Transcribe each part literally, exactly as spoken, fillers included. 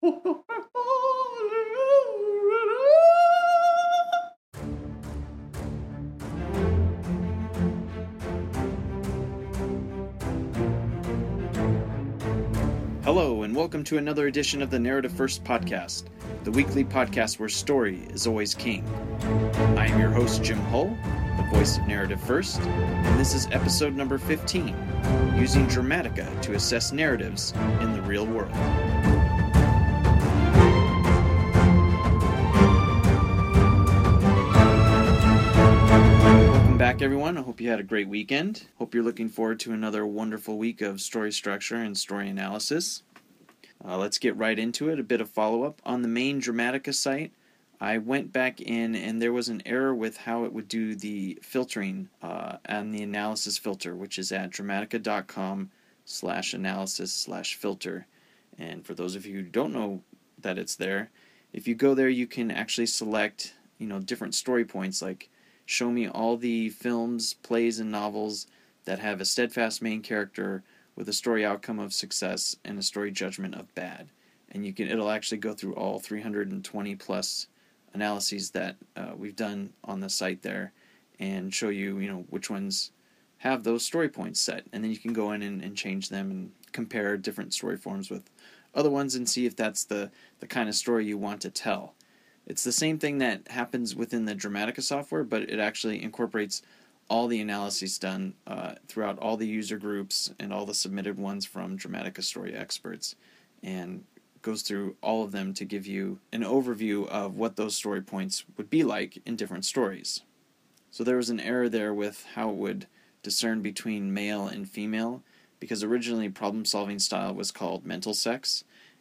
Hello, and welcome to another edition of the Narrative First podcast, the weekly podcast where story is always king. I am your host, Jim Hull, the voice of Narrative First, and this is episode number fifteen, using Dramatica to assess narratives in the real world. Welcome back, everyone. I hope you had a great weekend. Hope you're looking forward to another wonderful week of story structure and story analysis. Uh, let's get right into it. A bit of follow-up. On the main Dramatica site, I went back in and there was an error with how it would do the filtering uh, and the analysis filter, which is at dramatica.com slash analysis slash filter. And for those of you who don't know that it's there, if you go there, you can actually select, you know, different story points, like show me all the films, plays, and novels that have a steadfast main character with a story outcome of success and a story judgment of bad. And you can it'll actually go through all three hundred twenty plus analyses that uh, we've done on the site there and show you, you know, which ones have those story points set. And then you can go in and, and change them and compare different story forms with other ones and see if that's the, the kind of story you want to tell. It's the same thing that happens within the Dramatica software, but it actually incorporates all the analyses done uh, throughout all the user groups and all the submitted ones from Dramatica Story experts, and goes through all of them to give you an overview of what those story points would be like in different stories. So there was an error there with how it would discern between male and female, because originally problem-solving style was called mental sex,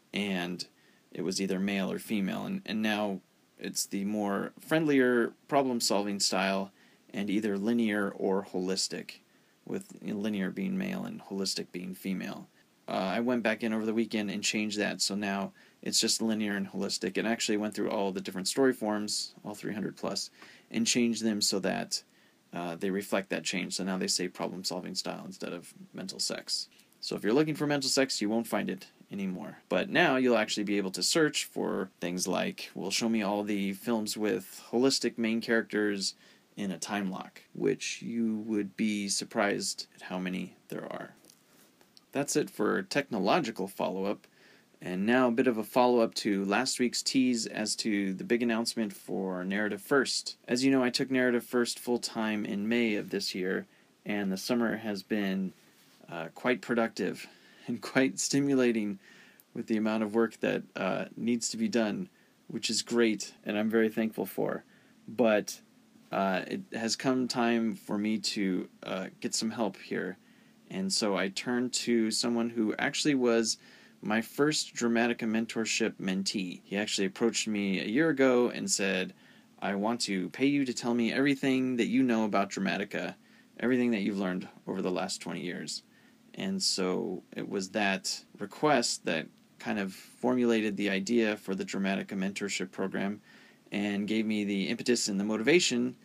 and it was either male or female, and, and now it's the more friendlier problem-solving style, and either linear or holistic, with linear being male and holistic being female. Uh, I went back in over the weekend and changed that, so now it's just linear and holistic. It actually went through all the different story forms, all three hundred plus, and changed them so that uh, they reflect that change. So now they say problem-solving style instead of mental sex. So if you're looking for mental sex, you won't find it anymore. But now you'll actually be able to search for things like, well, show me all the films with holistic main characters in a time lock, which you would be surprised at how many there are. That's it for technological follow-up, and now a bit of a follow-up to last week's tease as to the big announcement for Narrative First. As you know, I took Narrative First full-time in May of this year, and the summer has been uh, quite productive and quite stimulating with the amount of work that uh, needs to be done, which is great, and I'm very thankful for. But Uh, it has come time for me to uh, get some help here, and so I turned to someone who actually was my first Dramatica mentorship mentee. He actually approached me a year ago and said, I want to pay you to tell me everything that you know about Dramatica, everything that you've learned over the last twenty years. And so it was that request that kind of formulated the idea for the Dramatica mentorship program and gave me the impetus and the motivation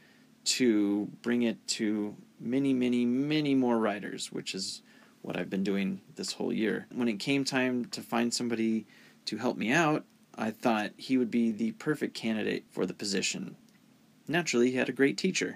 to bring it to many, many, many more writers, which is what I've been doing this whole year. When it came time to find somebody to help me out, I thought he would be the perfect candidate for the position. Naturally, he had a great teacher.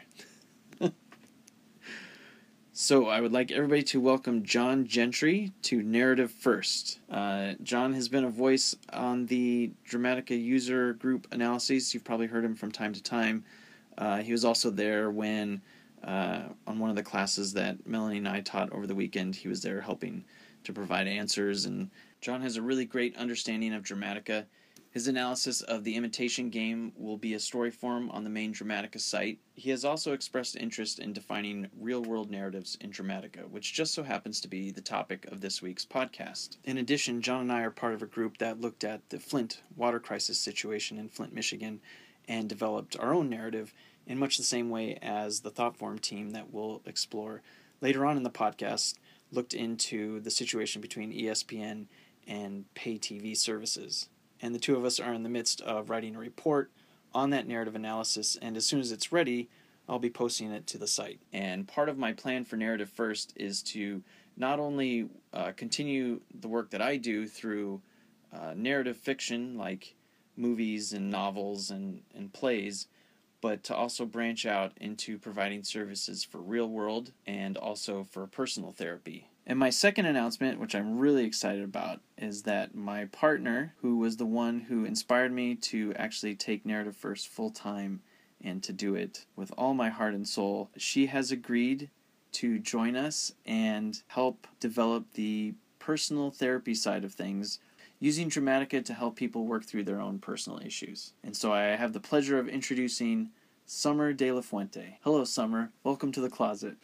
So I would like everybody to welcome John Gentry to Narrative First. Uh, John has been a voice on the Dramatica user group analyses. You've probably heard him from time to time. Uh, he was also there when, uh, on one of the classes that Melanie and I taught over the weekend, he was there helping to provide answers. And John has a really great understanding of Dramatica. His analysis of The Imitation Game will be a story form on the main Dramatica site. He has also expressed interest in defining real-world narratives in Dramatica, which just so happens to be the topic of this week's podcast. In addition, John and I are part of a group that looked at the Flint water crisis situation in Flint, Michigan, and developed our own narrative in much the same way as the Thoughtform team that we'll explore later on in the podcast looked into the situation between E S P N and pay T V services. And the two of us are in the midst of writing a report on that narrative analysis, and as soon as it's ready, I'll be posting it to the site. And part of my plan for Narrative First is to not only uh, continue the work that I do through uh, narrative fiction like movies and novels and, and plays, but to also branch out into providing services for real world and also for personal therapy. And my second announcement, which I'm really excited about, is that my partner, who was the one who inspired me to actually take Narrative First full time and to do it with all my heart and soul, she has agreed to join us and help develop the personal therapy side of things, using Dramatica to help people work through their own personal issues. And so I have the pleasure of introducing Summer De La Fuente. Hello, Summer. Welcome to the closet.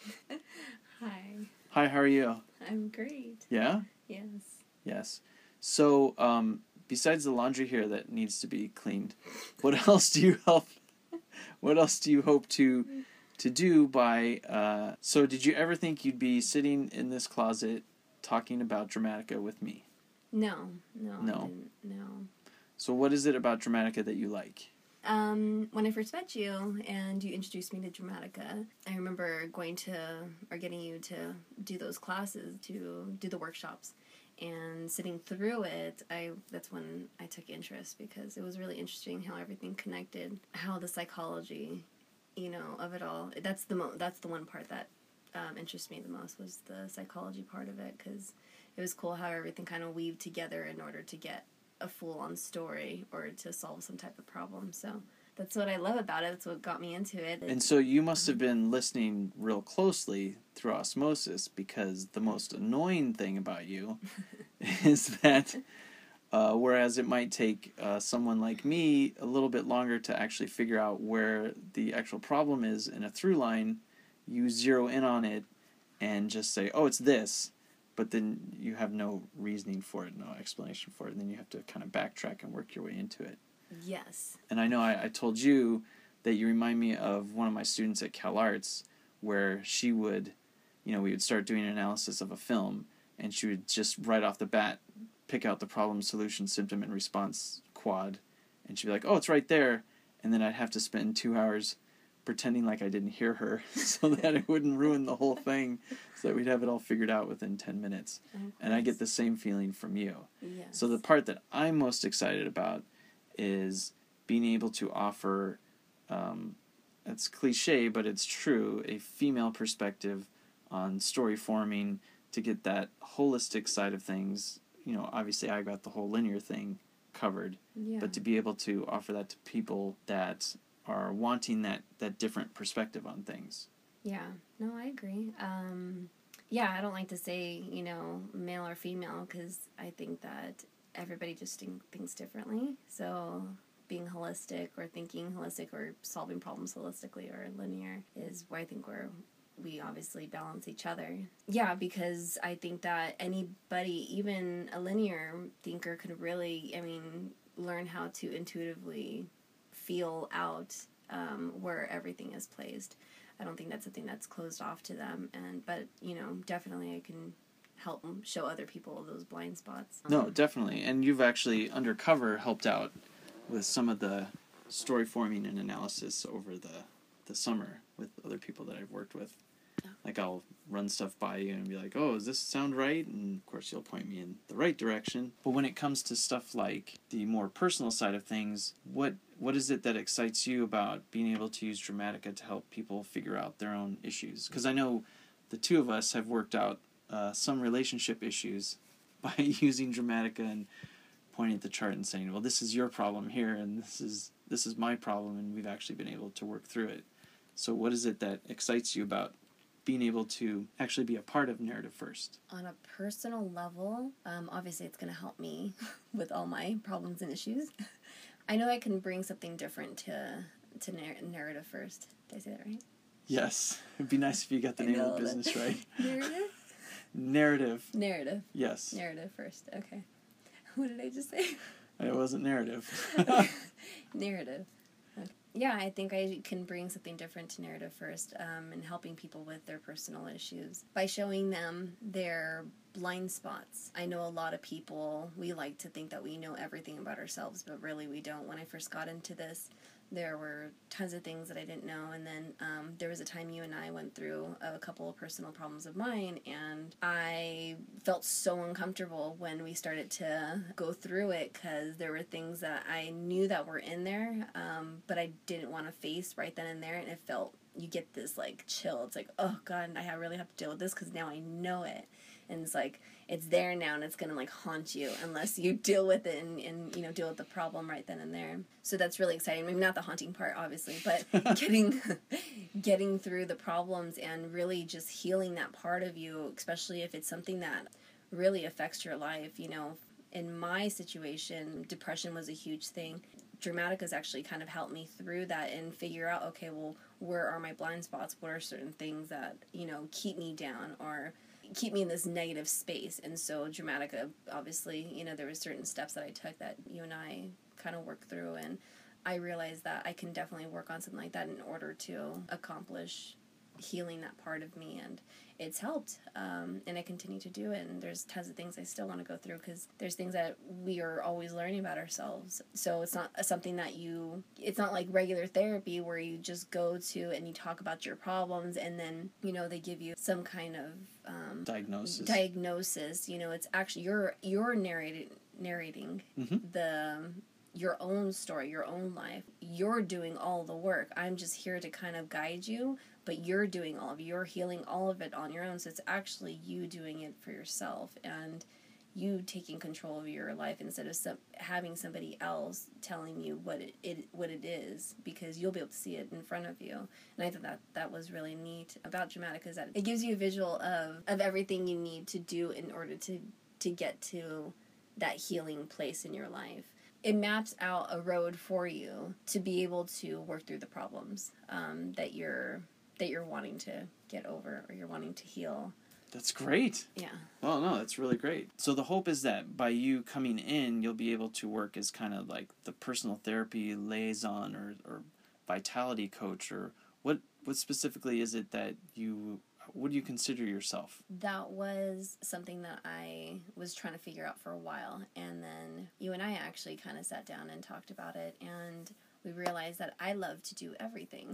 Hi. Hi, how are you? I'm great. Yeah? Yes. Yes. So, um, besides the laundry here that needs to be cleaned, what else do you help? What else do you hope to to do by? Uh, so, did you ever think you'd be sitting in this closet talking about Dramatica with me? No, no, No. I didn't, no. So, what is it about Dramatica that you like? Um, when I first met you and you introduced me to Dramatica, I remember going to, or getting you to do those classes, to do the workshops, and sitting through it, I that's when I took interest, because it was really interesting how everything connected, how the psychology, you know, of it all. That's the mo- that's the one part that um, interested me the most, was the psychology part of it, because it was cool how everything kind of weaved together in order to get a full-on story or to solve some type of problem. So that's what I love about it. That's what got me into it. And so you must have been listening real closely through osmosis, because the most annoying thing about you is that uh, whereas it might take uh, someone like me a little bit longer to actually figure out where the actual problem is in a through line, you zero in on it and just say, oh, it's this. But then you have no reasoning for it, no explanation for it, and then you have to kind of backtrack and work your way into it. Yes. And I know I, I told you that you remind me of one of my students at CalArts, where she would, you know, we would start doing an analysis of a film, and she would just right off the bat pick out the problem, solution, symptom, and response quad, and she'd be like, oh, it's right there, and then I'd have to spend two hours pretending like I didn't hear her so that it wouldn't ruin the whole thing, so that we'd have it all figured out within ten minutes. And I get the same feeling from you. Yes. So the part that I'm most excited about is being able to offer, um, it's cliche, but it's true, a female perspective on story forming, to get that holistic side of things. You know, obviously I got the whole linear thing covered, Yeah. but to be able to offer that to people that are wanting that, that different perspective on things. Yeah. No, I agree. Um, yeah, I don't like to say, you know, male or female, because I think that everybody just think, thinks differently. So being holistic, or thinking holistic, or solving problems holistically or linear, is where I think we're we obviously balance each other. Yeah, because I think that anybody, even a linear thinker, could really, I mean, learn how to intuitively feel out um, where everything is placed. I don't think that's something that's closed off to them, and but, you know, definitely I can help show other people those blind spots. Um, No, definitely. And you've actually, undercover, helped out with some of the story forming and analysis over the, the summer with other people that I've worked with. Like, I'll run stuff by you and be like, oh, does this sound right? And, of course, you'll point me in the right direction. But when it comes to stuff like the more personal side of things, what what is it that excites you about being able to use Dramatica to help people figure out their own issues? Because I know the two of us have worked out uh, some relationship issues by using Dramatica and pointing at the chart and saying, well, this is your problem here, and this is this is my problem, and we've actually been able to work through it. So what is it that excites you about being able to actually be a part of Narrative First? On a personal level, um, obviously it's going to help me with all my problems and issues. I know I can bring something different to to narr- Narrative First. Did I say that right? Yes. It'd be nice if you got the I name of know the business that. right. Narrative? Narrative. Narrative. Yes. Narrative First. Okay. What did I just say? It wasn't narrative. Narrative. Okay. Yeah, I think I can bring something different to Narrative First, um, and helping people with their personal issues by showing them their blind spots. I know a lot of people, we like to think that we know everything about ourselves, but really we don't. When I first got into this there were tons of things that I didn't know, and then um, there was a time you and I went through a couple of personal problems of mine, and I felt so uncomfortable when we started to go through it, because there were things that I knew that were in there, um, but I didn't want to face right then and there, and it felt, you get this like chill. It's like, oh God, I really have to deal with this because now I know it. And it's like, it's there now, and it's going to, like, haunt you unless you deal with it and, and, you know, deal with the problem right then and there. So that's really exciting. Maybe not the haunting part, obviously, but getting getting through the problems and really just healing that part of you, especially if it's something that really affects your life. You know, in my situation, depression was a huge thing. Dramatica has actually kind of helped me through that and figure out, okay, well, where are my blind spots? What are certain things that, you know, keep me down or keep me in this negative space? And so Dramatica, obviously, you know, there were certain steps that I took that you and I kind of worked through, and I realized that I can definitely work on something like that in order to accomplish healing that part of me, and it's helped, um, and I continue to do it, and there's tons of things I still want to go through, because there's things that we are always learning about ourselves, so it's not something that you, it's not like regular therapy where you just go to and you talk about your problems, and then, you know, they give you some kind of um, diagnosis, diagnosis, you know, it's actually, you're, you're narrating, narrating mm-hmm. the, your own story, your own life. You're doing all the work. I'm just here to kind of guide you, but you're doing all of it. You're healing all of it on your own. So it's actually you doing it for yourself and you taking control of your life instead of some, having somebody else telling you what it, it what it is, because you'll be able to see it in front of you. And I thought that that was really neat about Dramatica, is that it gives you a visual of, of everything you need to do in order to, to get to that healing place in your life. It maps out a road for you to be able to work through the problems um, that you're that you're wanting to get over or you're wanting to heal. That's great. Yeah. Oh, no, that's really great. So the hope is that by you coming in, you'll be able to work as kind of like the personal therapy liaison or, or vitality coach, or what, what specifically is it that you, what do you consider yourself? That was something that I was trying to figure out for a while, and then you and I actually kind of sat down and talked about it, and we realized that I love to do everything.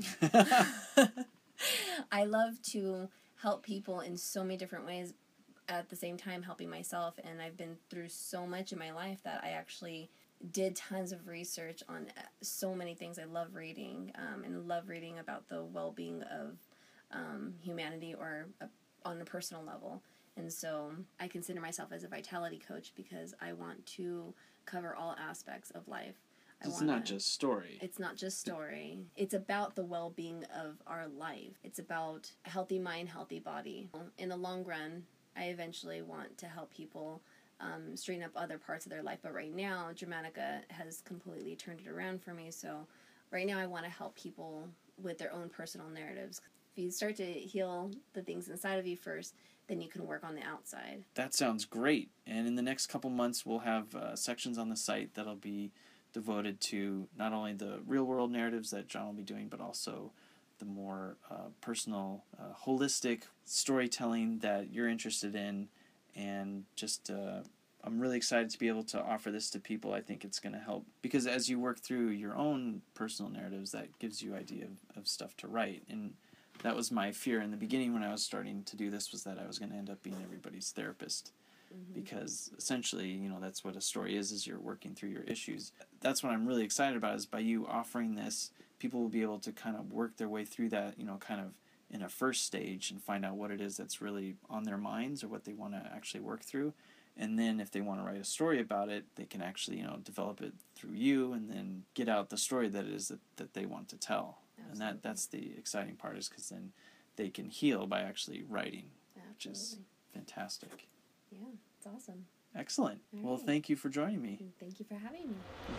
I love to help people in so many different ways, at the same time helping myself, and I've been through so much in my life that I actually did tons of research on so many things. I love reading, um, and love reading about the well-being of um, humanity, or a, on a personal level. And so I consider myself as a vitality coach because I want to cover all aspects of life. I it's wanna, not just story. It's not just story. It's about the well-being of our life. It's about a healthy mind, healthy body. In the long run, I eventually want to help people um, straighten up other parts of their life. But right now, Dramatica has completely turned it around for me. So right now I want to help people with their own personal narratives. If you start to heal the things inside of you first, then you can work on the outside. That sounds great. And in the next couple months, we'll have uh, sections on the site that'll be devoted to not only the real-world narratives that John will be doing, but also the more uh, personal, uh, holistic storytelling that you're interested in. And just, uh, I'm really excited to be able to offer this to people. I think it's going to help, because as you work through your own personal narratives, that gives you idea of, of stuff to write. And that was my fear in the beginning when I was starting to do this, was that I was going to end up being everybody's therapist. Mm-hmm. Because essentially, you know, that's what a story is, is you're working through your issues. That's what I'm really excited about, is by you offering this, people will be able to kind of work their way through that, you know, kind of in a first stage and find out what it is that's really on their minds or what they want to actually work through. And then if they want to write a story about it, they can actually, you know, develop it through you and then get out the story that it is that, that they want to tell. Absolutely. And that that's the exciting part, is because then they can heal by actually writing, Absolutely. Which is fantastic. Yeah, it's awesome. Excellent. All well, right. Thank you for joining me. Thank you for having me.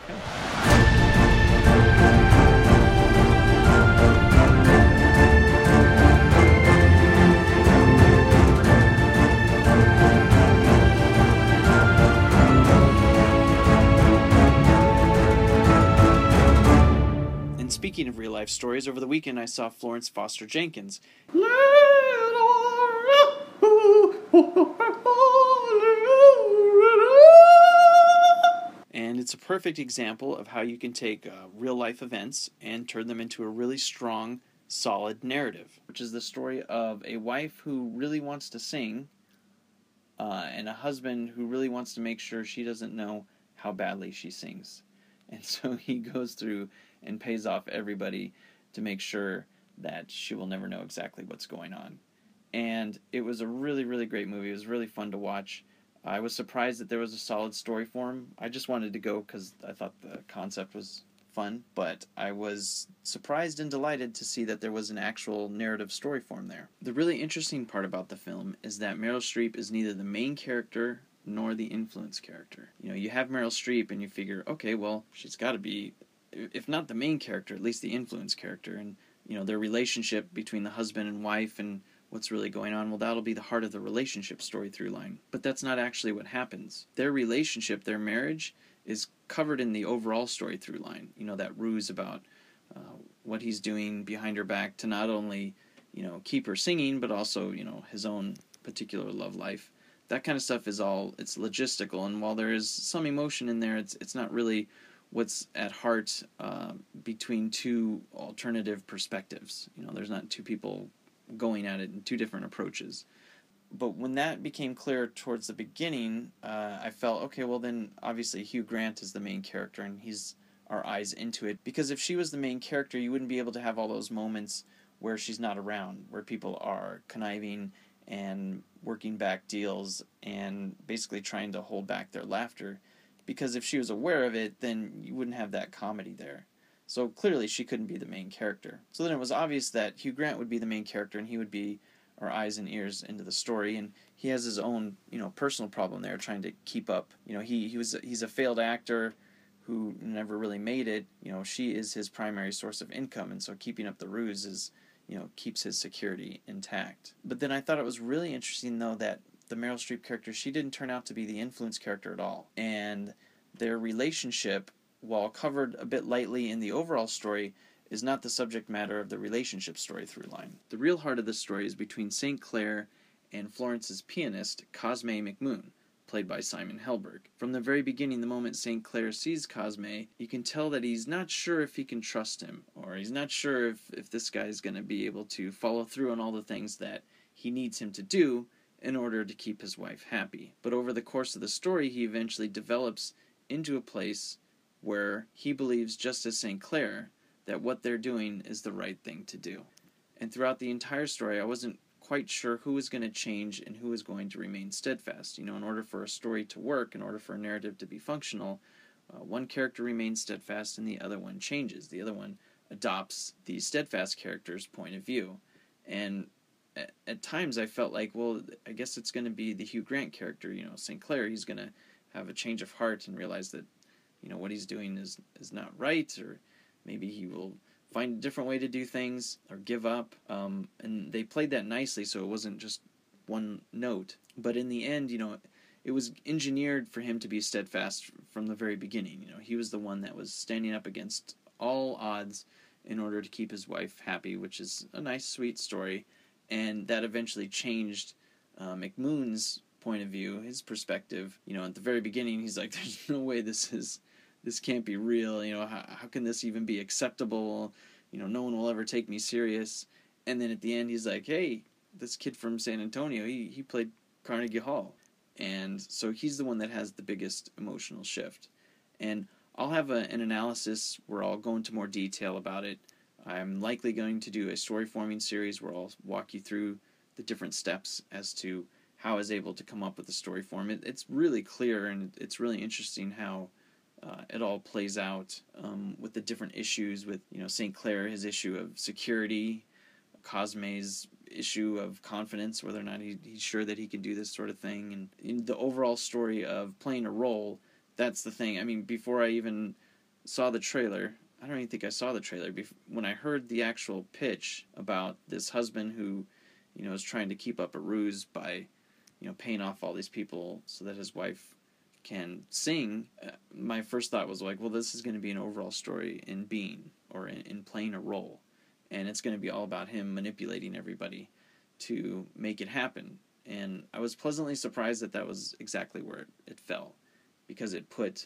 And speaking of real-life stories, over the weekend I saw Florence Foster Jenkins. And it's a perfect example of how you can take uh, real-life events and turn them into a really strong, solid narrative, which is the story of a wife who really wants to sing uh, and a husband who really wants to make sure she doesn't know how badly she sings. And so he goes through and pays off everybody to make sure that she will never know exactly what's going on. And it was a really, really great movie. It was really fun to watch. I was surprised that there was a solid story for him. I just wanted to go because I thought the concept was fun, but I was surprised and delighted to see that there was an actual narrative story form there. The really interesting part about the film is that Meryl Streep is neither the main character nor the influence character. You know, you have Meryl Streep and you figure, okay, well, she's got to be, if not the main character, at least the influence character. And, you know, their relationship between the husband and wife and what's really going on, well, that'll be the heart of the relationship story through line. But that's not actually what happens. Their relationship, their marriage, is covered in the overall story through line. You know, that ruse about uh, what he's doing behind her back to not only, you know, keep her singing, but also, you know, his own particular love life. That kind of stuff is all, it's logistical, and while there is some emotion in there, it's it's not really what's at heart uh, between two alternative perspectives. You know, there's not two people going at it in two different approaches. But when that became clear towards the beginning, uh, I felt, okay, well then, obviously Hugh Grant is the main character, and he's our eyes into it. Because if she was the main character, you wouldn't be able to have all those moments where she's not around, where people are conniving and working back deals and basically trying to hold back their laughter. Because if she was aware of it, then you wouldn't have that comedy there. So clearly she couldn't be the main character. So then it was obvious that Hugh Grant would be the main character and he would be our eyes and ears into the story, and he has his own, you know, personal problem there trying to keep up. You know, he, he was he's a failed actor who never really made it. You know, she is his primary source of income, and so keeping up the ruse is, you know, keeps his security intact. But then I thought it was really interesting, though, that the Meryl Streep character, she didn't turn out to be the influence character at all. And their relationship, while covered a bit lightly in the overall story, is not the subject matter of the relationship story through line. The real heart of the story is between Saint Clair and Florence's pianist, Cosme McMoon, played by Simon Helberg. From the very beginning, the moment Saint Clair sees Cosme, you can tell that he's not sure if he can trust him, or he's not sure if, if this guy is going to be able to follow through on all the things that he needs him to do in order to keep his wife happy. But over the course of the story, he eventually develops into a place where he believes, just as Saint Clair, that what they're doing is the right thing to do. And throughout the entire story, I wasn't quite sure who was going to change and who was going to remain steadfast. You know, in order for a story to work, in order for a narrative to be functional, uh, one character remains steadfast and the other one changes. The other one adopts the steadfast character's point of view. And at, at times I felt like, well, I guess it's going to be the Hugh Grant character, you know, Saint Clair. He's going to have a change of heart and realize that, you know, what he's doing is, is not right, or maybe he will find a different way to do things or give up. Um, and they played that nicely, so it wasn't just one note. But in the end, you know, it was engineered for him to be steadfast from the very beginning. You know, he was the one that was standing up against all odds in order to keep his wife happy, which is a nice, sweet story. And that eventually changed uh, McMoon's point of view, his perspective. You know, at the very beginning, he's like, there's no way this is... this can't be real, you know, how, how can this even be acceptable? You know, no one will ever take me serious. And then at the end, he's like, hey, this kid from San Antonio, he, he played Carnegie Hall. And so he's the one that has the biggest emotional shift. And I'll have a, an analysis where I'll go into more detail about it. I'm likely going to do a story-forming series where I'll walk you through the different steps as to how I was able to come up with the story form. It, it's really clear, and it's really interesting how Uh, it all plays out um, with the different issues with, you know, Saint Clair, his issue of security, Cosme's issue of confidence, whether or not he, he's sure that he can do this sort of thing, and in the overall story of playing a role. That's the thing. I mean, before I even saw the trailer, I don't even think I saw the trailer, bef- when I heard the actual pitch about this husband who, you know, is trying to keep up a ruse by, you know, paying off all these people so that his wife can sing, uh, my first thought was like, well, this is going to be an overall story in being, or in, in playing a role. And it's going to be all about him manipulating everybody to make it happen. And I was pleasantly surprised that that was exactly where it, it fell, because it put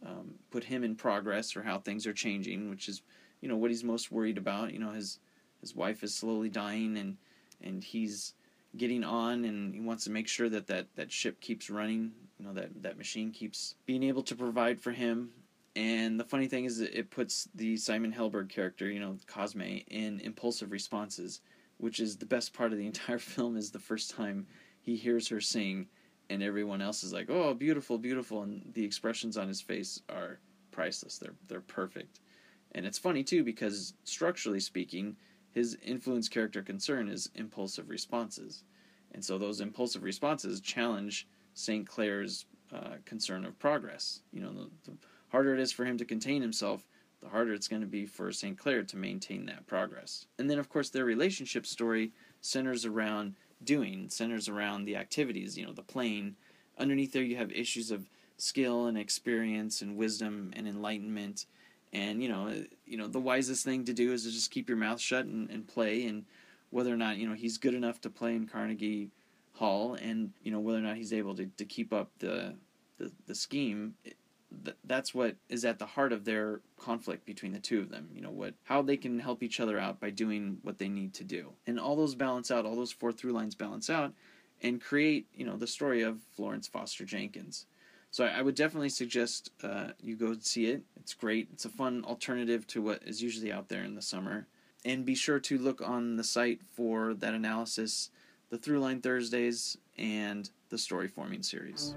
um, put him in progress, or how things are changing, which is, you know, what he's most worried about. You know, his his wife is slowly dying, and and he's getting on, and he wants to make sure that that, that ship keeps running, you know, that, that machine keeps being able to provide for him. And the funny thing is that it puts the Simon Helberg character, you know, Cosme, in impulsive responses, which is the best part of the entire film, is the first time he hears her sing, and everyone else is like, oh, beautiful, beautiful, and the expressions on his face are priceless. They're they're perfect. And it's funny, too, because structurally speaking, his influence character concern is impulsive responses. And so those impulsive responses challenge Saint Clair's uh, concern of progress. You know, the, the harder it is for him to contain himself, the harder it's going to be for Saint Clair to maintain that progress. And then, of course, their relationship story centers around doing, centers around the activities, you know, the playing. Underneath there you have issues of skill and experience and wisdom and enlightenment. And, you know, you know, the wisest thing to do is to just keep your mouth shut and, and play, and whether or not, you know, he's good enough to play in Carnegie Hall, and, you know, whether or not he's able to, to keep up the, the, the scheme, th- that's what is at the heart of their conflict between the two of them. You know, what how they can help each other out by doing what they need to do. And all those balance out, all those four through lines balance out, and create, you know, the story of Florence Foster Jenkins. So I would definitely suggest uh, you go see it. It's great. It's a fun alternative to what is usually out there in the summer. And be sure to look on the site for that analysis, the Throughline Thursdays, and the Story Forming series.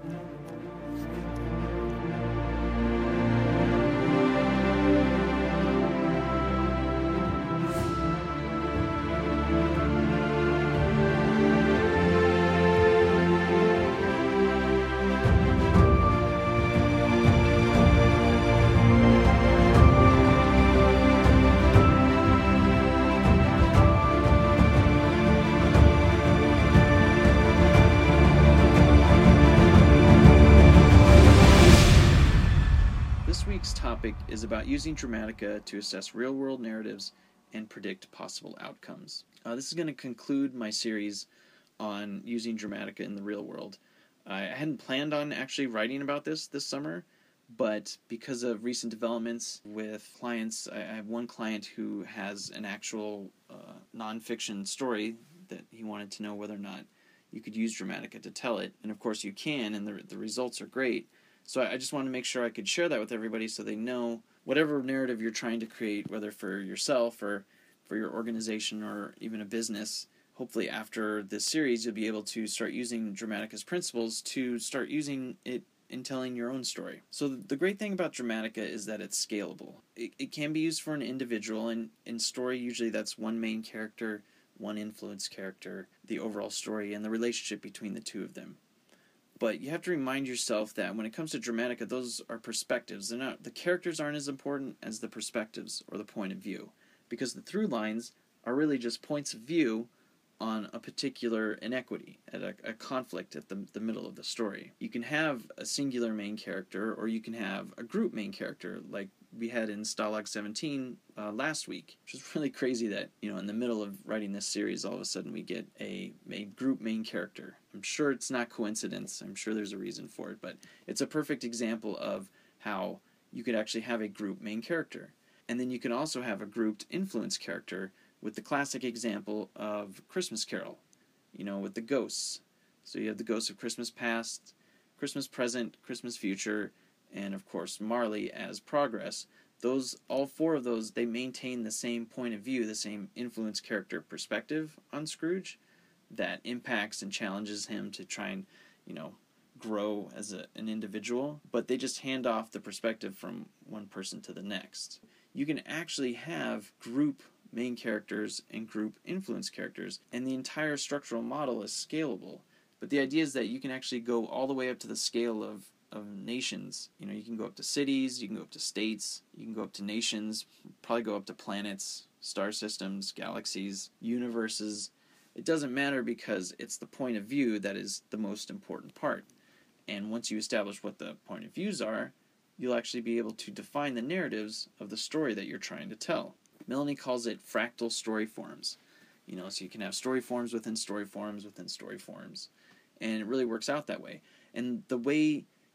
Topic is about using Dramatica to assess real-world narratives and predict possible outcomes. Uh, this is going to conclude my series on using Dramatica in the real world. I hadn't planned on actually writing about this this summer, but because of recent developments with clients, I have one client who has an actual uh, nonfiction story that he wanted to know whether or not you could use Dramatica to tell it, and of course you can, and the the results are great. So I just wanted to make sure I could share that with everybody so they know whatever narrative you're trying to create, whether for yourself or for your organization or even a business. Hopefully after this series you'll be able to start using Dramatica's principles to start using it in telling your own story. So the great thing about Dramatica is that it's scalable. It, it can be used for an individual, and in story usually that's one main character, one influence character, the overall story, and the relationship between the two of them. But you have to remind yourself that when it comes to Dramatica, those are perspectives. They're not, the characters aren't as important as the perspectives or the point of view, because the through lines are really just points of view on a particular inequity, at a, a conflict at the, the middle of the story. You can have a singular main character, or you can have a group main character, like we had in Stalag seventeen uh, last week, which is really crazy that, you know, in the middle of writing this series, all of a sudden we get a, a group main character. I'm sure it's not coincidence. I'm sure there's a reason for it, but it's a perfect example of how you could actually have a group main character. And then you can also have a grouped influence character, with the classic example of Christmas Carol, you know, with the ghosts. So you have the ghosts of Christmas past, Christmas present, Christmas future, and of course Marley as Progress. Those, all four of those, they maintain the same point of view, the same influence character perspective on Scrooge that impacts and challenges him to try and, you know, grow as a, an individual, but they just hand off the perspective from one person to the next. You can actually have group main characters and group influence characters, and the entire structural model is scalable. But the idea is that you can actually go all the way up to the scale of, of nations. You know, you can go up to cities, you can go up to states, you can go up to nations, probably go up to planets, star systems, galaxies, universes. It doesn't matter, because it's the point of view that is the most important part. And once you establish what the point of views are, you'll actually be able to define the narratives of the story that you're trying to tell. Melanie calls it fractal story forms. You know, so you can have story forms within story forms within story forms. And it really works out that way. And the way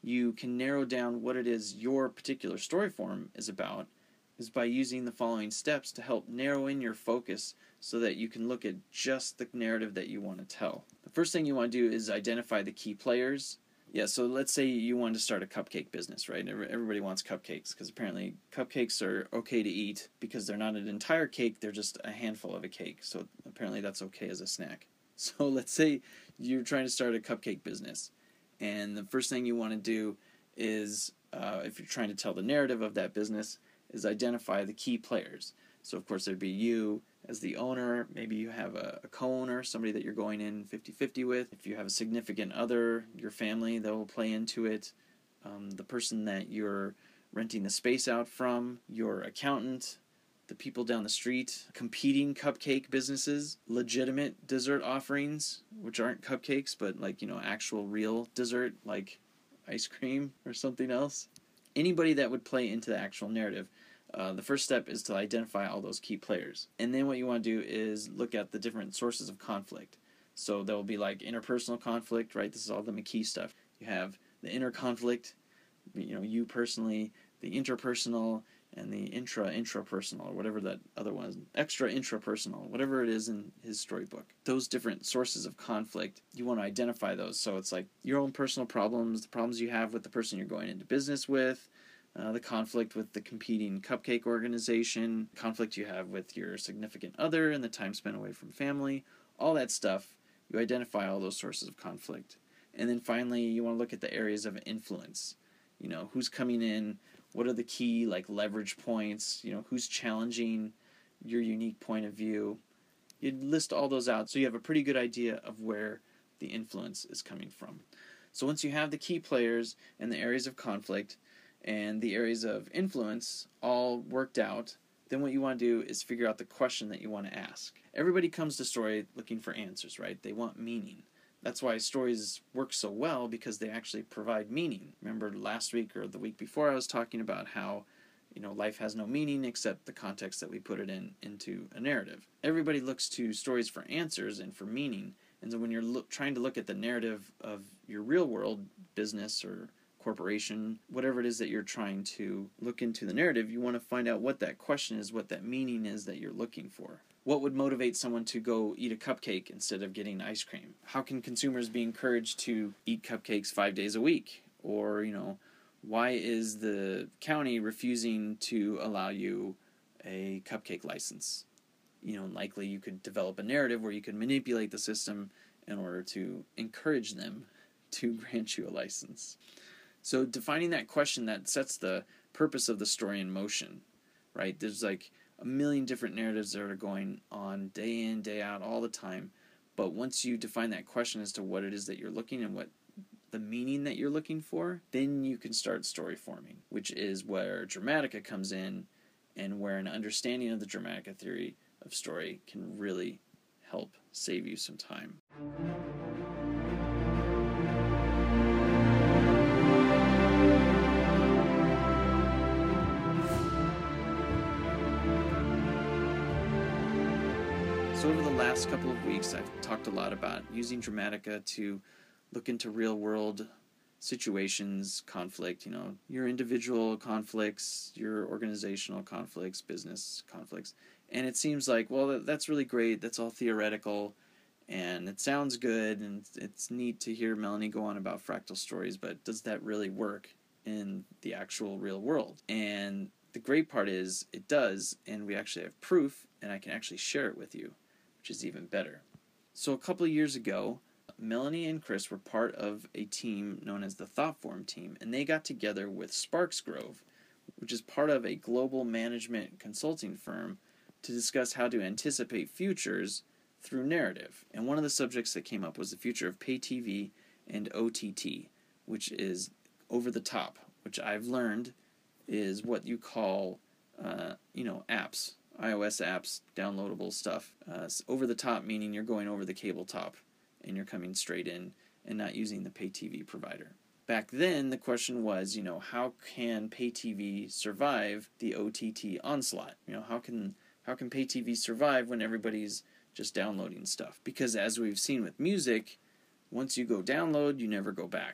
you can narrow down what it is your particular story form is about is by using the following steps to help narrow in your focus so that you can look at just the narrative that you want to tell. The first thing you want to do is identify the key players. Yeah, so let's say you wanted to start a cupcake business, right? Everybody wants cupcakes because apparently cupcakes are okay to eat because they're not an entire cake, they're just a handful of a cake. So apparently that's okay as a snack. So let's say you're trying to start a cupcake business, and the first thing you want to do is, uh, if you're trying to tell the narrative of that business, is identify the key players. So of course there'd be you as the owner, maybe you have a, a co-owner, somebody that you're going in fifty-fifty with. If you have a significant other, your family, that will play into it. Um, the person that you're renting the space out from, your accountant, the people down the street, competing cupcake businesses, legitimate dessert offerings, which aren't cupcakes, but like, you know, actual real dessert, like ice cream or something else. Anybody that would play into the actual narrative. Uh, the first step is to identify all those key players. And then what you want to do is look at the different sources of conflict. So there will be like interpersonal conflict, right? This is all the McKee stuff. You have the inner conflict, you know, you personally, the interpersonal, and the intra-intrapersonal, or whatever that other one is, extra-intrapersonal, whatever it is in his storybook. Those different sources of conflict, you want to identify those. So it's like your own personal problems, the problems you have with the person you're going into business with, uh, the conflict with the competing cupcake organization, conflict you have with your significant other, and the time spent away from family, all that stuff. You identify all those sources of conflict. And then finally, you want to look at the areas of influence. You know, who's coming in, what are the key, like, leverage points, you know, who's challenging your unique point of view. You'd list all those out so you have a pretty good idea of where the influence is coming from. So once you have the key players and the areas of conflict and the areas of influence all worked out, then what you want to do is figure out the question that you want to ask. Everybody comes to story looking for answers, right? They want meaning. That's why stories work so well, because they actually provide meaning. Remember last week or the week before I was talking about how, you know, life has no meaning except the context that we put it in into a narrative. Everybody looks to stories for answers and for meaning. And so when you're look, trying to look at the narrative of your real world business or corporation, whatever it is that you're trying to look into the narrative, you want to find out what that question is, what that meaning is that you're looking for. What would motivate someone to go eat a cupcake instead of getting ice cream? How can consumers be encouraged to eat cupcakes five days a week? Or, you know, why is the county refusing to allow you a cupcake license? You know, likely you could develop a narrative where you could manipulate the system in order to encourage them to grant you a license. So defining that question, that sets the purpose of the story in motion, right? There's like a million different narratives that are going on day in, day out, all the time. But once you define that question as to what it is that you're looking and what the meaning that you're looking for, then you can start story forming, which is where Dramatica comes in and where an understanding of the Dramatica theory of story can really help save you some time. So over the last couple of weeks, I've talked a lot about using Dramatica to look into real-world situations, conflict, you know, your individual conflicts, your organizational conflicts, business conflicts. And it seems like, well, that's really great, that's all theoretical, and it sounds good, and it's neat to hear Melanie go on about fractal stories, but does that really work in the actual real world? And the great part is, it does, and we actually have proof, and I can actually share it with you, which is even better. So a couple of years ago, Melanie and Chris were part of a team known as the ThoughtForm team, and they got together with Sparksgrove, which is part of a global management consulting firm, to discuss how to anticipate futures through narrative. And one of the subjects that came up was the future of pay T V and O T T, which is over the top, which I've learned is what you call, uh, you know, apps. iOS apps, downloadable stuff. Uh, over the top meaning you're going over the cable top and you're coming straight in and not using the pay T V provider. Back then, the question was, you know, how can pay T V survive the O T T onslaught? You know, how can how can pay T V survive when everybody's just downloading stuff? Because as we've seen with music, once you go download, you never go back.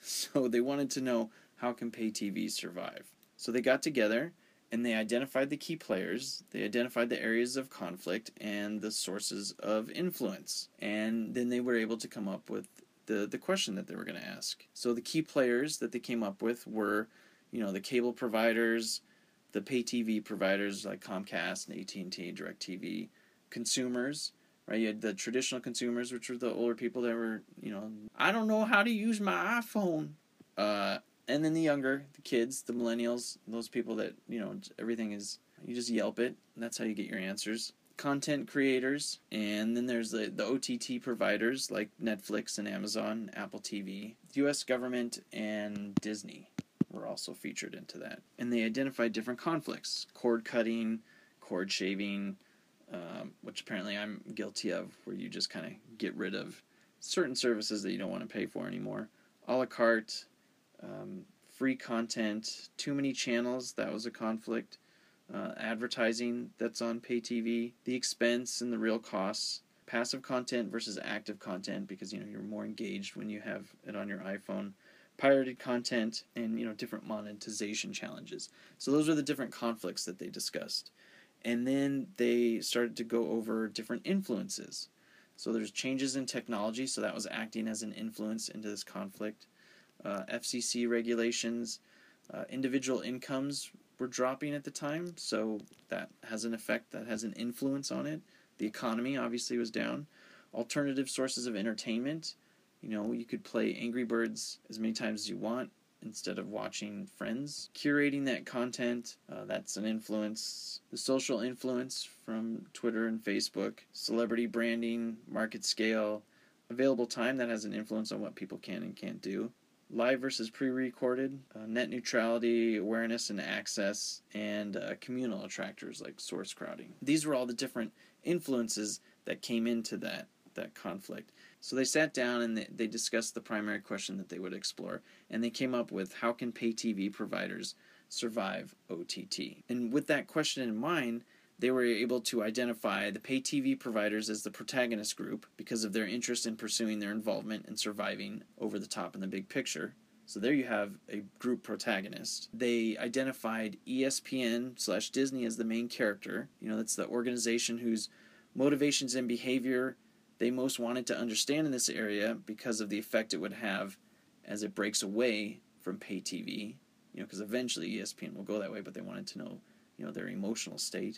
So they wanted to know, how can pay T V survive? So they got together and they identified the key players, they identified the areas of conflict and the sources of influence. And then they were able to come up with the, the question that they were going to ask. So the key players that they came up with were, you know, the cable providers, the pay T V providers like Comcast and A T and T, DirecTV, consumers, right? You had the traditional consumers, which were the older people that were, you know, I don't know how to use my iPhone. Uh, and then the younger, the kids, the millennials, those people that, you know, everything is, you just Yelp it, and that's how you get your answers. Content creators, and then there's the, the O T T providers like Netflix and Amazon, Apple T V, the U S government, and Disney were also featured into that. And they identified different conflicts, cord cutting, cord shaving, um, which apparently I'm guilty of, where you just kind of get rid of certain services that you don't want to pay for anymore. A la carte, um, free content, too many channels, that was a conflict. Uh, advertising that's on pay T V, the expense and the real costs, passive content versus active content, because you know you're more engaged when you have it on your iPhone, pirated content, and you know different monetization challenges. So those are the different conflicts that they discussed. And then they started to go over different influences. So there's changes in technology, so that was acting as an influence into this conflict. Uh, F C C regulations, uh, individual incomes were dropping at the time, so that has an effect, that has an influence on it. The economy obviously was down. Alternative sources of entertainment, you know, you could play Angry Birds as many times as you want instead of watching Friends. Curating that content, uh, that's an influence. The social influence from Twitter and Facebook. Celebrity branding, market scale, available time, that has an influence on what people can and can't do. Live versus pre-recorded, uh, net neutrality, awareness and access, and uh, communal attractors like source crowding. These were all the different influences that came into that, that conflict. So they sat down and they, they discussed the primary question that they would explore, and they came up with, how can pay T V providers survive O T T? And with that question in mind, they were able to identify the pay T V providers as the protagonist group because of their interest in pursuing their involvement and surviving over the top in the big picture. So there you have a group protagonist. They identified E S P N slash Disney as the main character. You know, that's the organization whose motivations and behavior they most wanted to understand in this area because of the effect it would have as it breaks away from pay T V. You know, because eventually E S P N will go that way, but they wanted to know, you know, their emotional state.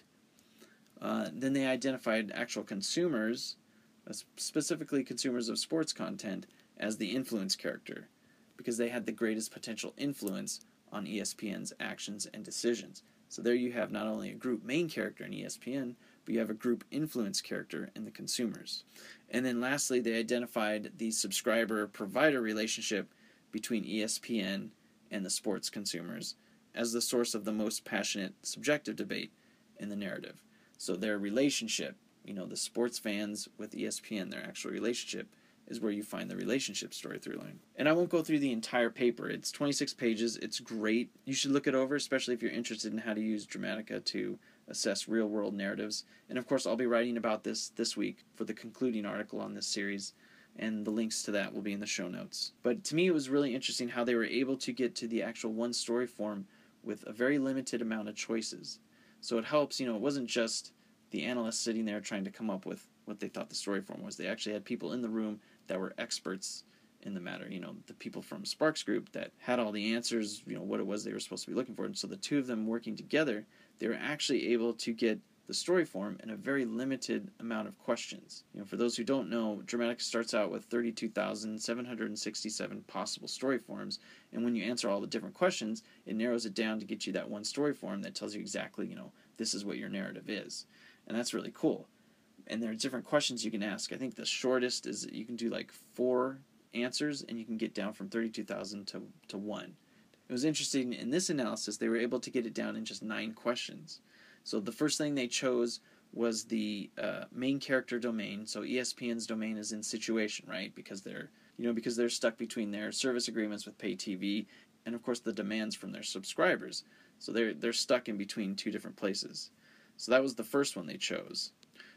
Uh, then they identified actual consumers, uh, specifically consumers of sports content, as the influence character, because they had the greatest potential influence on E S P N's actions and decisions. So there you have not only a group main character in E S P N, but you have a group influence character in the consumers. And then lastly, they identified the subscriber-provider relationship between E S P N and the sports consumers as the source of the most passionate subjective debate in the narrative. So their relationship, you know, the sports fans with E S P N, their actual relationship, is where you find the relationship story through line. And I won't go through the entire paper. It's twenty-six pages. It's great. You should look it over, especially if you're interested in how to use Dramatica to assess real-world narratives. And of course, I'll be writing about this this week for the concluding article on this series, and the links to that will be in the show notes. But to me, it was really interesting how they were able to get to the actual one-story form with a very limited amount of choices. So it helps, you know, it wasn't just the analysts sitting there trying to come up with what they thought the story form was. They actually had people in the room that were experts in the matter. You know, the people from Sparks Group that had all the answers, you know, what it was they were supposed to be looking for. And so the two of them working together, they were actually able to get the story form in a very limited amount of questions. You know, for those who don't know, Dramatica starts out with thirty-two thousand seven hundred sixty-seven possible story forms, and when you answer all the different questions, it narrows it down to get you that one story form that tells you exactly, you know, this is what your narrative is. And that's really cool. And there are different questions you can ask. I think the shortest is you can do like four answers, and you can get down from thirty-two thousand to, to one. It was interesting, in this analysis, they were able to get it down in just nine questions. So the first thing they chose was the uh, main character domain. So E S P N's domain is in situation, right? Because they're, you know, because they're stuck between their service agreements with pay T V and, of course, the demands from their subscribers. So they're they're stuck in between two different places. So that was the first one they chose.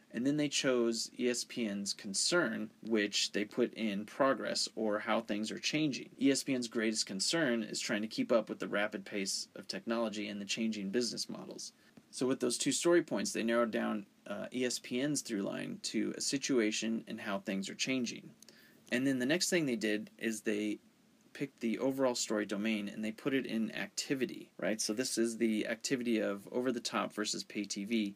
And then they chose E S P N's concern, which they put in progress, or how things are changing. E S P N's greatest concern is trying to keep up with the rapid pace of technology and the changing business models. So with those two story points, they narrowed down uh, E S P N's through line to a situation and how things are changing. And then the next thing they did is they picked the overall story domain and they put it in activity, right? So this is the activity of over-the-top versus pay T V.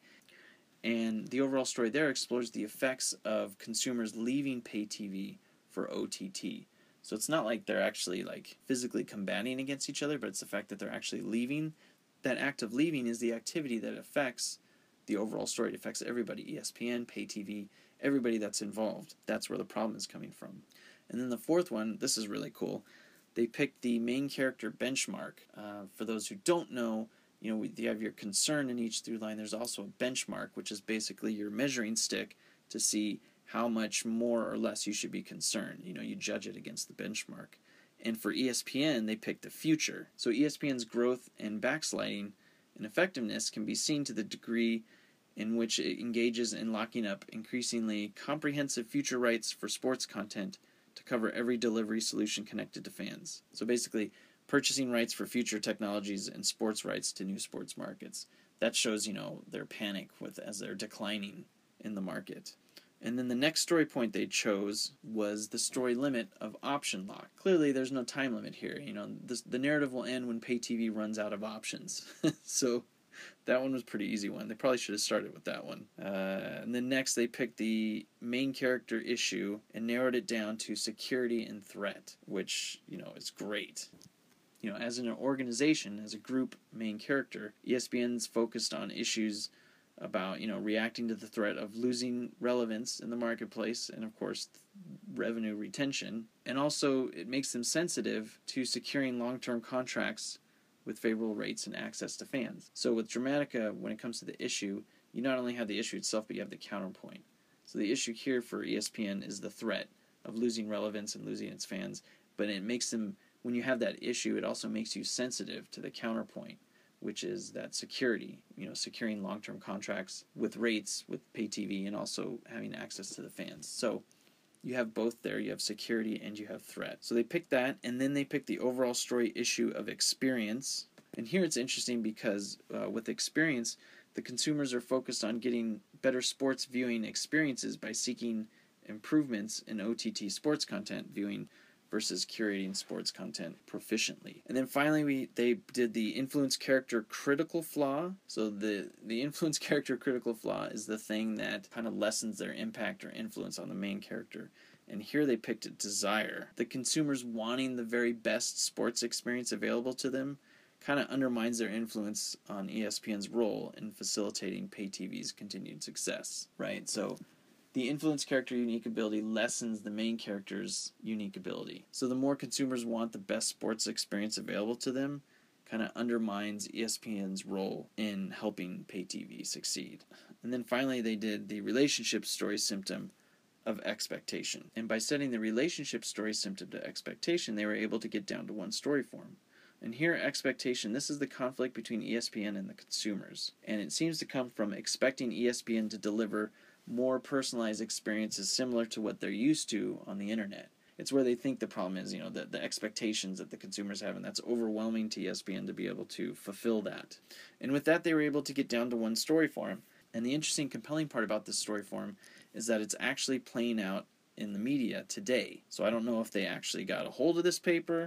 And the overall story there explores the effects of consumers leaving pay T V for O T T. So it's not like they're actually like physically combating against each other, but it's the fact that they're actually leaving. That act of leaving is the activity that affects the overall story. It affects everybody, E S P N, pay T V, everybody that's involved. That's where the problem is coming from. And then the fourth one, this is really cool. They picked the main character benchmark. Uh, for those who don't know, you know, you have your concern in each through line. There's also a benchmark, which is basically your measuring stick to see how much more or less you should be concerned. You know, you judge it against the benchmark. And for E S P N, they picked the future. So E S P N's growth and backsliding and effectiveness can be seen to the degree in which it engages in locking up increasingly comprehensive future rights for sports content to cover every delivery solution connected to fans. So basically, purchasing rights for future technologies and sports rights to new sports markets. That shows, you know, their panic with as they're declining in the market. And then the next story point they chose was the story limit of option lock. Clearly, there's no time limit here. You know, this, the narrative will end when pay T V runs out of options. So that one was a pretty easy one. They probably should have started with that one. Uh, and then next, they picked the main character issue and narrowed it down to security and threat, which, you know, is great. You know, as an organization, as a group main character, E S P N's focused on issues about, you know, reacting to the threat of losing relevance in the marketplace and, of course, revenue retention. And also, it makes them sensitive to securing long-term contracts with favorable rates and access to fans. So with Dramatica, when it comes to the issue, you not only have the issue itself, but you have the counterpoint. So the issue here for E S P N is the threat of losing relevance and losing its fans, but it makes them, when you have that issue, it also makes you sensitive to the counterpoint, which is that security, you know, securing long-term contracts with rates, with pay T V, and also having access to the fans. So you have both there. You have security and you have threat. So they picked that, and then they picked the overall story issue of experience. And here it's interesting because uh, with experience, the consumers are focused on getting better sports viewing experiences by seeking improvements in O T T sports content viewing versus curating sports content proficiently. And then finally, we they did the influence character critical flaw. So the, the influence character critical flaw is the thing that kind of lessens their impact or influence on the main character. And here they picked a desire. The consumers wanting the very best sports experience available to them kind of undermines their influence on E S P N's role in facilitating pay T V's continued success, right? So the influence character unique ability lessens the main character's unique ability. So the more consumers want the best sports experience available to them, kind of undermines E S P N's role in helping pay T V succeed. And then finally, they did the relationship story symptom of expectation. And by setting the relationship story symptom to expectation, they were able to get down to one story form. And here, expectation, this is the conflict between E S P N and the consumers. And it seems to come from expecting E S P N to deliver more personalized experiences similar to what they're used to on the internet. It's where they think the problem is, you know, the, the expectations that the consumers have, and that's overwhelming to E S P N to be able to fulfill that. And with that, they were able to get down to one story form. And the interesting, compelling part about this story form is that it's actually playing out in the media today. So I don't know if they actually got a hold of this paper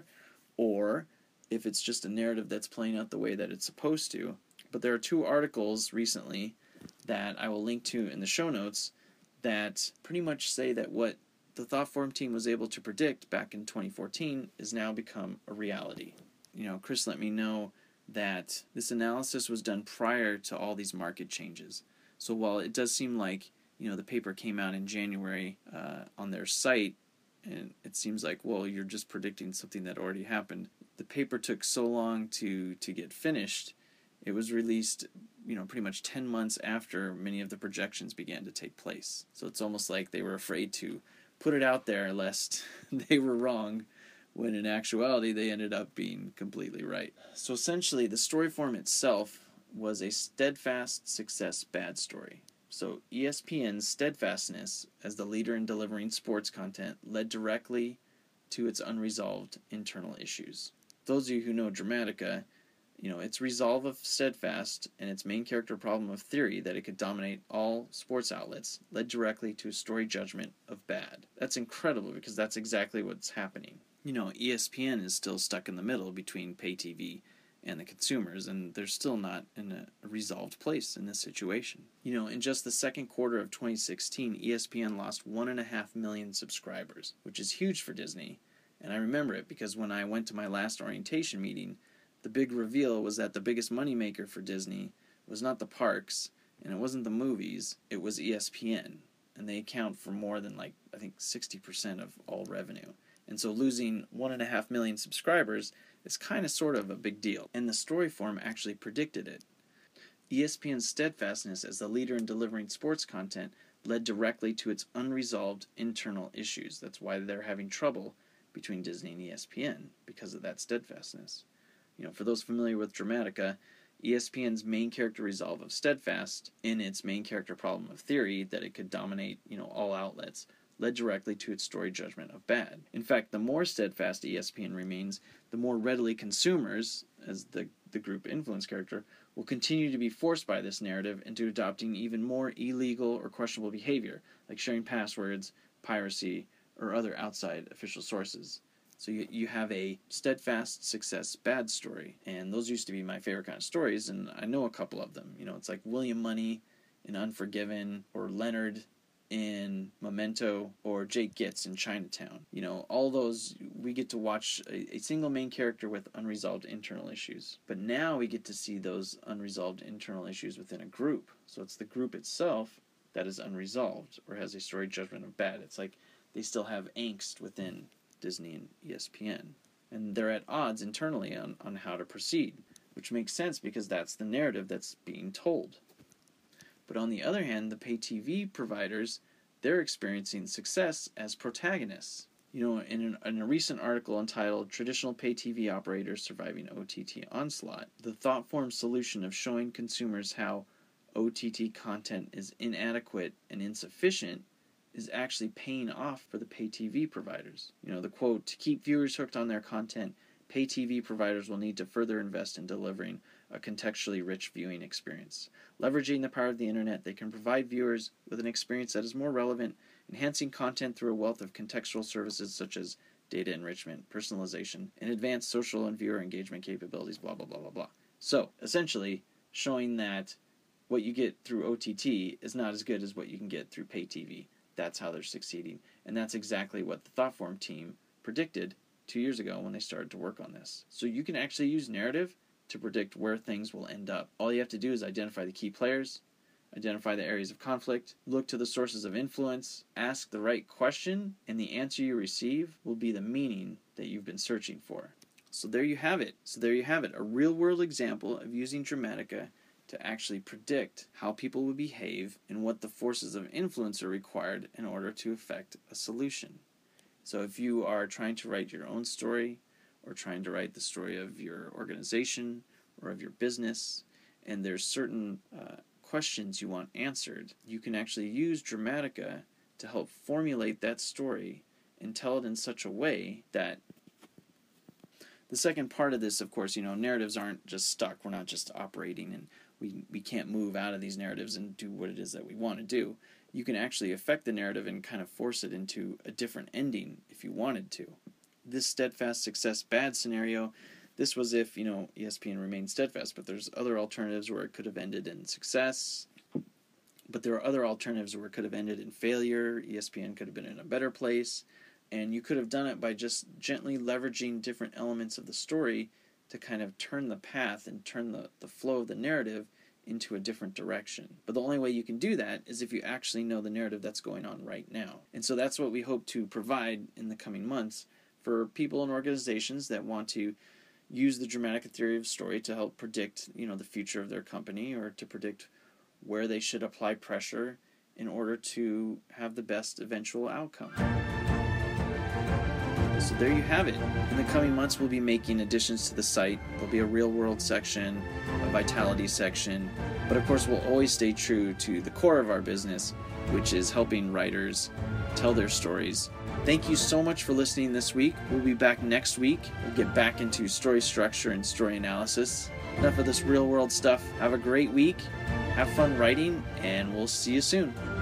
or if it's just a narrative that's playing out the way that it's supposed to. But there are two articles recently that I will link to in the show notes that pretty much say that what the ThoughtForm team was able to predict back in twenty fourteen is now become a reality. You know, Chris let me know that this analysis was done prior to all these market changes. So while it does seem like, you know, the paper came out in January uh, on their site, and it seems like, well, you're just predicting something that already happened. The paper took so long to, to get finished. It was released, you know, pretty much ten months after many of the projections began to take place. So it's almost like they were afraid to put it out there lest they were wrong, when in actuality they ended up being completely right. So essentially, the story form itself was a steadfast success bad story. So E S P N's steadfastness as the leader in delivering sports content led directly to its unresolved internal issues. Those of you who know Dramatica, you know, its resolve of steadfast and its main character problem of theory that it could dominate all sports outlets led directly to a story judgment of bad. That's incredible because that's exactly what's happening. You know, E S P N is still stuck in the middle between pay T V and the consumers, and they're still not in a resolved place in this situation. You know, in just the second quarter of twenty sixteen, E S P N lost one and a half million subscribers, which is huge for Disney. And I remember it because when I went to my last orientation meeting, the big reveal was that the biggest moneymaker for Disney was not the parks, and it wasn't the movies, it was E S P N. And they account for more than, like, I think sixty percent of all revenue. And so losing one and a half million subscribers is kind of sort of a big deal. And the story form actually predicted it. E S P N's steadfastness as the leader in delivering sports content led directly to its unresolved internal issues. That's why they're having trouble between Disney and E S P N, because of that steadfastness. You know, for those familiar with Dramatica, E S P N's main character resolve of steadfast in its main character problem of theory that it could dominate, you know, all outlets led directly to its story judgment of bad. In fact, the more steadfast E S P N remains, the more readily consumers, as the, the group influence character, will continue to be forced by this narrative into adopting even more illegal or questionable behavior, like sharing passwords, piracy, or other outside official sources. So you, you have a steadfast success bad story, and those used to be my favorite kind of stories, and I know a couple of them. You know, it's like William Money in Unforgiven, or Leonard in Memento, or Jake Gitz in Chinatown. You know, all those, we get to watch a, a single main character with unresolved internal issues. But now we get to see those unresolved internal issues within a group. So it's the group itself that is unresolved, or has a story judgment of bad. It's like they still have angst within Disney and E S P N. And they're at odds internally on, on how to proceed, which makes sense because that's the narrative that's being told. But on the other hand, the pay T V providers, they're experiencing success as protagonists. You know, in, an, in a recent article entitled Traditional Pay T V Operators Surviving O T T Onslaught, the ThoughtForm solution of showing consumers how O T T content is inadequate and insufficient is actually paying off for the pay T V providers. You know, the quote, "To keep viewers hooked on their content, pay T V providers will need to further invest in delivering a contextually rich viewing experience. Leveraging the power of the internet, they can provide viewers with an experience that is more relevant, enhancing content through a wealth of contextual services such as data enrichment, personalization, and advanced social and viewer engagement capabilities, blah, blah, blah, blah, blah." So, essentially, showing that what you get through O T T is not as good as what you can get through pay T V. That's how they're succeeding. And that's exactly what the ThoughtForm team predicted two years ago when they started to work on this. So you can actually use narrative to predict where things will end up. All you have to do is identify the key players, identify the areas of conflict, look to the sources of influence, ask the right question, and the answer you receive will be the meaning that you've been searching for. So there you have it. So there you have it. A real-world example of using Dramatica to actually predict how people would behave and what the forces of influence are required in order to effect a solution. So if you are trying to write your own story, or trying to write the story of your organization or of your business, and there's certain uh, questions you want answered, you can actually use Dramatica to help formulate that story and tell it in such a way that the second part of this, of course, you know, narratives aren't just stuck. We're not just operating and we, we can't move out of these narratives and do what it is that we want to do. You can actually affect the narrative and kind of force it into a different ending if you wanted to. This steadfast success bad scenario, this was if, you know, E S P N remained steadfast, but there's other alternatives where it could have ended in success, but there are other alternatives where it could have ended in failure. E S P N could have been in a better place, and you could have done it by just gently leveraging different elements of the story to kind of turn the path and turn the, the flow of the narrative into a different direction. But the only way you can do that is if you actually know the narrative that's going on right now. And so that's what we hope to provide in the coming months for people and organizations that want to use the Dramatica theory of story to help predict, you know, the future of their company, or to predict where they should apply pressure in order to have the best eventual outcome. So there you have it. In the coming months, we'll be making additions to the site. There'll be a real world section, a vitality section, but of course we'll always stay true to the core of our business, which is helping writers tell their stories. Thank you so much for listening this week. We'll be back next week. We'll get back into story structure and story analysis. Enough of this real world stuff. Have a great week. Have fun writing, and we'll see you soon.